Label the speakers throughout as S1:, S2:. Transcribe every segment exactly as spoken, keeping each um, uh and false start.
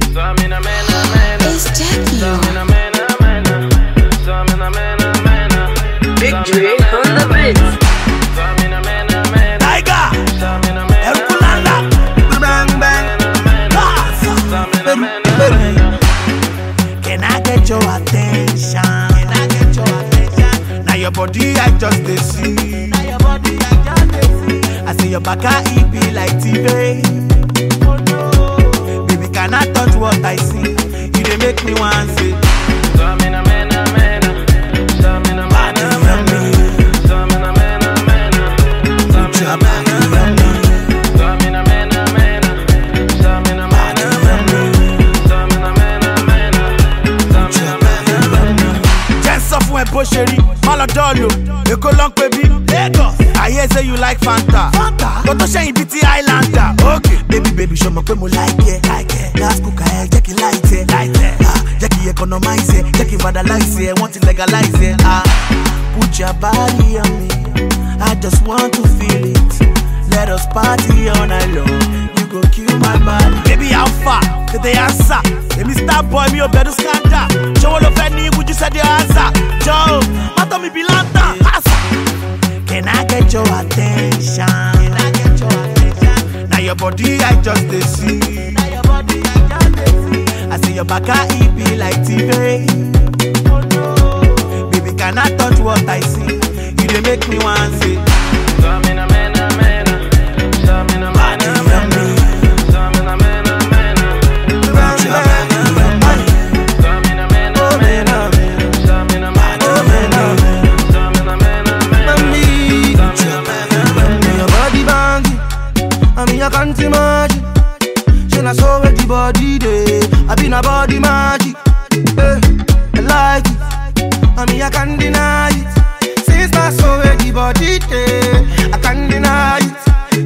S1: It's Jackie.
S2: Big Dre on the beat.
S3: Tiger, Herculana, bang bang, can I get your attention? Can I get your attention? Now your body I just dey see. Now your body I just dey see. I say your back it be like T V. Oh no, baby can I touch what I see? You dey make me want say. Chérie, Malodolo, Eko long baby, Lagos. I hear say you like Fanta, Fanta. But to shine beauty Islander. Okay, baby, baby, show me mo like it, like it. Gas cooker, Jackie light it, light it. Ah, Jackie economize it, Jackie vandalize it, want to legalize it. Ah, put your body on me, I just want to feel it. Let us party all night long. You go kill my body, baby. How far? Did they answer? Let me start boy, me a better scandal. Show all of any, would you say the answer? Joe, I me be lanta. Can I get your attention? Can I get your attention? Now your body I just dey see. Now your body I just dey see. I see your back it be like T V. Oh no, baby can I touch what I see? You dey make me want say.
S4: I can't imagine. She not so with the body day. I been a body magic. Hey, I like it. I mean I can't deny it. Since I saw with the body day, I can't deny it.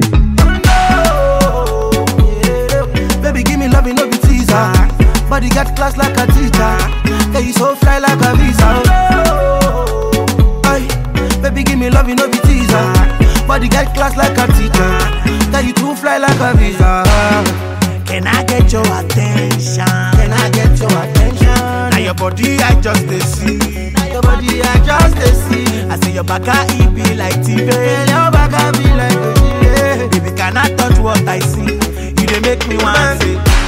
S4: Oh no, yeah. Baby give me love, no be teaser. Body got class like a teacher. Yeah, you so fly like a visa. Oh, hey. Baby give me love, no be teaser. Body get class like a teacher. That you too fly like a visa.
S3: Can I get your attention?
S4: Can I get your attention?
S3: Now your body I just dey see.
S4: Now your body I just dey see.
S3: I see your back it be like T V.
S4: Yeah, your back I be like a T V.
S3: Baby can I touch what I see? You dey make me want say.